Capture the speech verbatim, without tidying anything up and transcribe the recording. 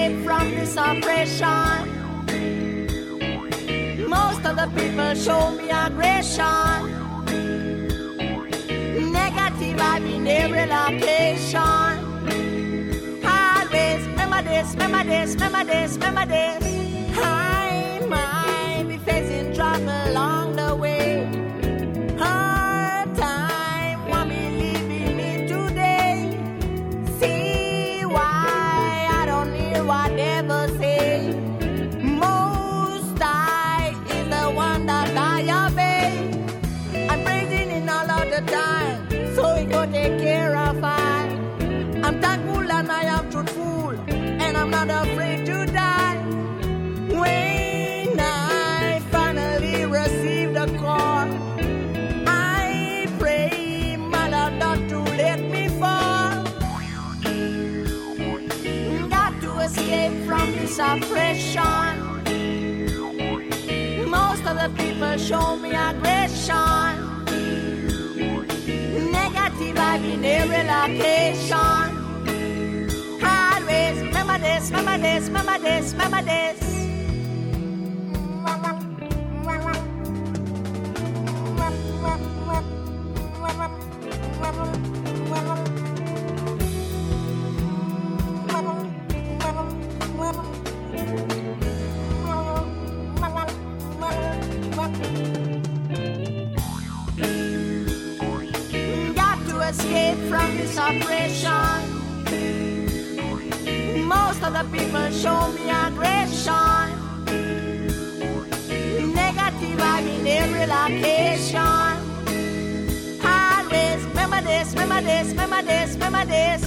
escape from this oppression. Most of the people show me aggression. Negative vibe in every location. Always remember this, remember this, remember this, remember this. I might be facing trouble along the way. Hard time won't be leaving me today. See why I don't hear what they say. Most I is the one that I obey. I'm praising in all of the time, so he go take care of I. I'm thankful and I am truthful, and I'm not afraid to die. When I finally receive the call, I pray my Lord not to let me fall. Got to escape from this oppression. Most of the people show me aggression. Negative vibe in every location. Always remember this, remember this, remember this, remember this. Got to escape from this oppression. Most of the people show me aggression. Negative vibe in every location. Always remember this, remember this, remember this, remember this.